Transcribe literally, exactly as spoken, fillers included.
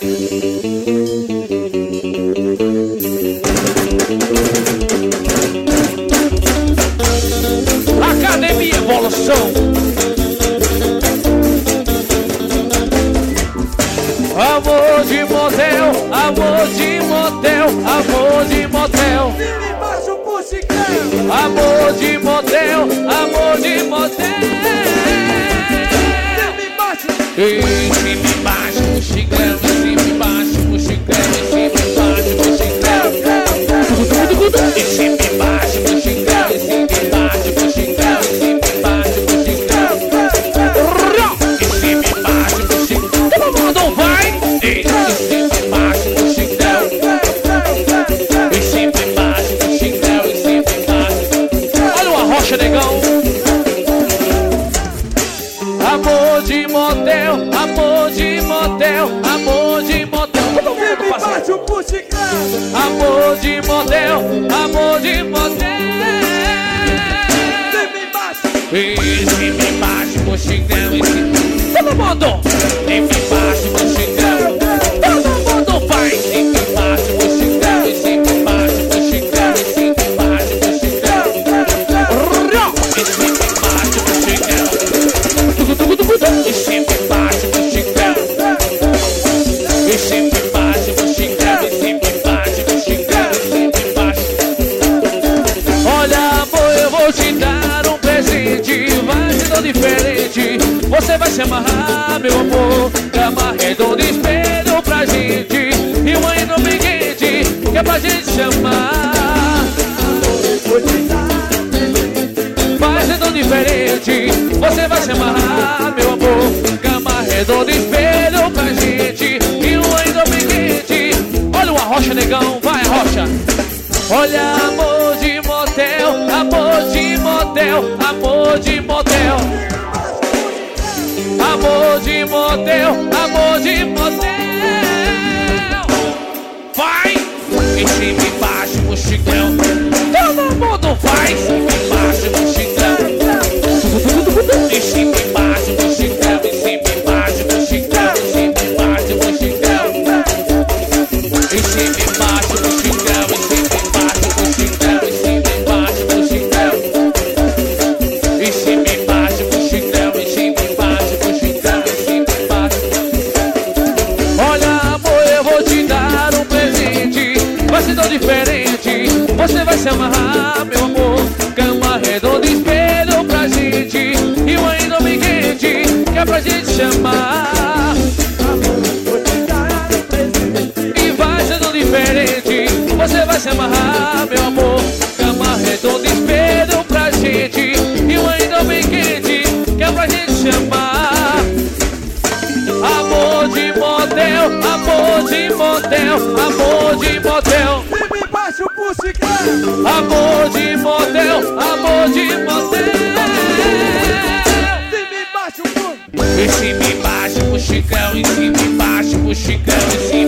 Academia Evolução. Amor de motel, amor de motel, amor de motel. Amor de motel, amor de motel. Em cima e embaixo, mochigrão, em cima e embaixo, mochigrão, em cima e embaixo, mochigrão. Em cima e embaixo, mochigrão, em cima e embaixo, mochigrão, em cima e embaixo, mochigrão. Em cima e embaixo, mochigrão. Todo mundo vai. Em cima e embaixo, mochigrão. Em cima e embaixo, mochigrão, em cima e embaixo. Olha o arrocha, negão. Amor de motel, amor de motel, amor de motel. Todo mundo passando. Amor de motel, amor de motel. Em cima e embaixo, mochigrão, em cima. Todo mundo. Em cima e embaixo, mochigrão. Todo mundo vai. Em cima e embaixo, mochigrão, em cima e embaixo, mochigrão, em cima e embaixo, mochigrão. Em cima e embaixo, mochigrão. Em cima e embaixo, mochigrão. Em cima e embaixo, mochigrão. Em cima e embaixo, mochigrão. Em cima e embaixo. Olha, amor, eu vou te dar um presente. Vai ser tão diferente. Você vai se amarrar, meu amor. Cama redonda, espelho pra gente. E um ainda bem quente, que é pra gente chamar. Vai ser tão diferente. Você vai se amarrar, meu amor. Cama redonda, espelho pra gente. E um ainda bem quente. Olha o arrocha, negão, vai arrocha. Olha, amor de motel, amor de motel, amor de motel. Amor de motel, amor de motel. Vai! Em cima e embaixo, mochigrão. Todo mundo faz. Em cima e embaixo, mochigrão. Em cima e embaixo, mochigrão. Em cima e embaixo, mochigrão. Em cima e embaixo, mochigrão. Em cima e embaixo, mochigrão. Em cima e embaixo, mochigrão. Em cima e embaixo, mochigrão. Em cima e embaixo, mochigrão. Em cima e embaixo, mochigrão. Em cima e embaixo. Olha, amor, eu vou te dar um presente. Vai ser tão diferente. Você vai se amarrar, meu amor. Cama redonda, espelho pra gente. E um ainda bem quente, que é pra gente chamar. E vai ser tão diferente. Você vai se amarrar, meu amor. Cama redonda, espelho pra gente. E um ainda bem quente, que é pra gente chamar. Amor de motel, amor de motel, amor de motel. Amor de motel, amor de motel. Em cima e embaixo, mochigão. Em cima e embaixo, mochigão. Em cima